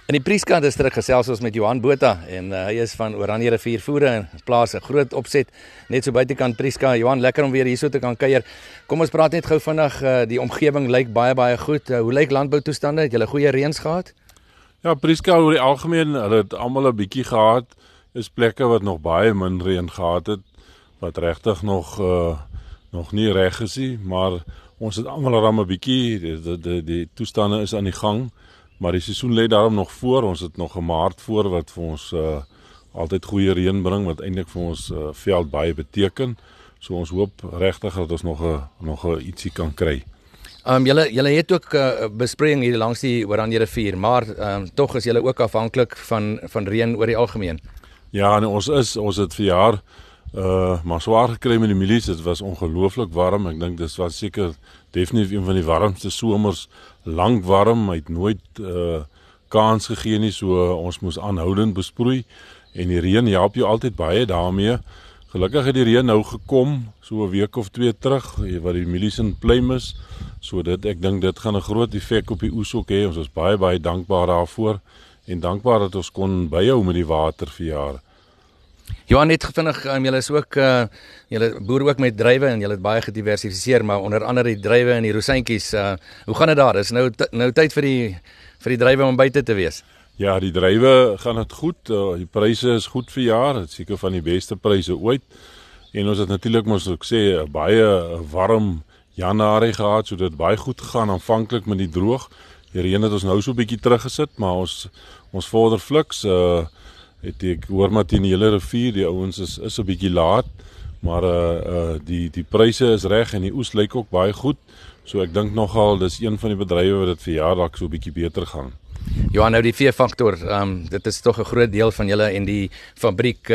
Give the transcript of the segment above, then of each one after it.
In die Prieska distrik gesels ons met Johan Botha en hy is van Oranje Rivier Voere en plaas 'n groot opset net so buitekant Prieska. Johan, lekker om weer hierso te kan kuier. Kom ons praat net gou vinnig, die omgewing lyk baie goed. Hoe lyk landboutoestande? Het julle goeie reëns gehad? Ja, Prieska oor die algemeen, hulle het almal 'n bietjie gehad. Is plekke wat nog baie min reën gehad het, wat regtig nog nie reg is nie, maar ons het almal ram 'n bietjie, die toestande is aan die gang. Maar die seisoen lê daarom nog voor. Ons het nog 'n Maart voor wat vir ons altyd goeie reën bring, wat eintlik vir ons veld baie beteken. So ons hoop regtig dat ons nog 'n ietsie kan kry. Julle het ook besproeiing hier langs die Oranje Rivier, maar tog is julle ook afhanklik van reën oor die algemeen. Ja, en ons het vir jaar maar swaar gekry met die mielies. Dit was ongelooflik warm. Ek dink dit was seker definitief een van die warmste somers, lank warm. Hy het nooit kans gegee nie, so ons moes aanhoudend besproei. En die reën help jou altyd baie daarmee. Gelukkig het die reën nou gekom, so 'n week of 2 terug, wat die mielies in pluim is. So ek dink dit gaan 'n groot effek op die oes ook hê. Ons is baie dankbaar daarvoor en dankbaar dat ons kon byhou met die water vir jare. Johan, net vinnig, julle is ook julle boer ook met druiwe en julle het baie gediversifiseer, maar onder andere die druiwe en die rosientjies. Hoe gaan dit daar? Is nou tyd vir die druiwe om buite te wees? Ja, die druiwe gaan dit goed. Die pryse is goed vir jaar. Dit is seker van die beste pryse ooit. En ons het natuurlik moes ek sê baie warm Januarie gehad, so dit baie goed gegaan aanvanklik met die droog. Die reën het ons nou so 'n bietjie teruggesit, maar ons vorder fliks. Ek hoor maar teen die hele rivier, die ouens is 'n bietjie laat, maar die pryse is reg en die oes lyk ook baie goed. So ek dink nogal dis een van die bedrywe wat dit vir jaar dalk so 'n bietjie beter gaan. Johan, nou die veefaktor, dit is tog 'n groot deel van julle en die fabriek,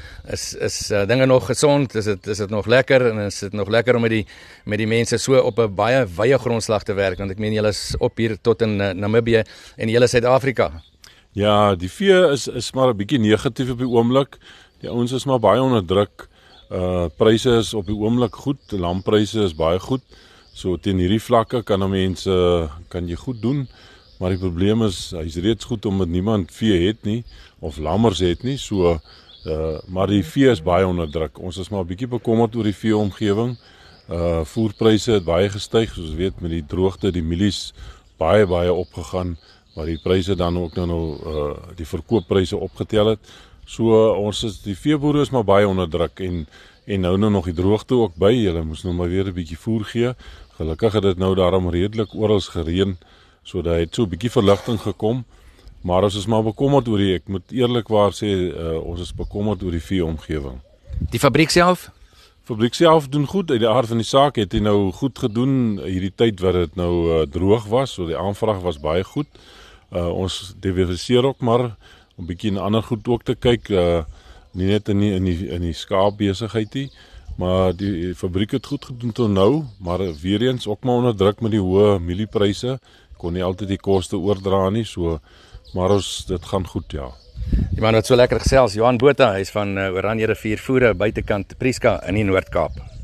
is dinge nog gesond? Is dit nog lekker en is dit nog lekker om met die mense so op 'n baie wye grondslag te werk, want ek meen julle is op hier tot in Namibië en julle Suid-Afrika. Ja, die vee is maar 'n bietjie negatief op die oomblik. Die ouens is maar baie onder druk. Pryse is op die oomblik goed, lampryse is baie goed. So teen hierdie vlakke kan jy goed doen. Maar die probleem is, hy's reeds goed omdat niemand vee het nie, of lammers het nie, so, maar die vee is baie onder druk. Ons is maar 'n bietjie bekommerd oor die veeomgewing. Voerpryse het baie gestyg, soos jy weet, met die droogte, die mielies baie opgegaan, maar die pryse dan ook die verkooppryse opgetel het. So, die veeboere is maar baie onder druk, en nou nog die droogte ook by, hulle moes nou maar weer 'n bietjie voer gee. Gelukkig het dit nou daarom redelik oral gereën, so daar het so 'n bietjie verligting gekom, maar ons is maar bekommerd oor ek moet eerlikwaar sê, ons is bekommerd oor die veeomgewing. Die fabriek self? Fabriek self doen goed, uit die aard van die saak het hy nou goed gedoen, hierdie tyd wat dit nou droog was, so die aanvraag was baie goed. Ons diversifiseer ook maar, om 'n bietjie in ander goed ook te kyk, nie net in die skaapbesigheid nie, maar die fabriek het goed gedoen tot nou, maar weer eens ook maar onder druk met die hoë mieliepryse, kon nie altyd die koste oordra nie, so, maar dit gaan goed, ja. Die man wat so lekker gesels, Johan Botha, hy is van Oranje Rivier Voere, buitekant Prieska in die Noord-Kaap.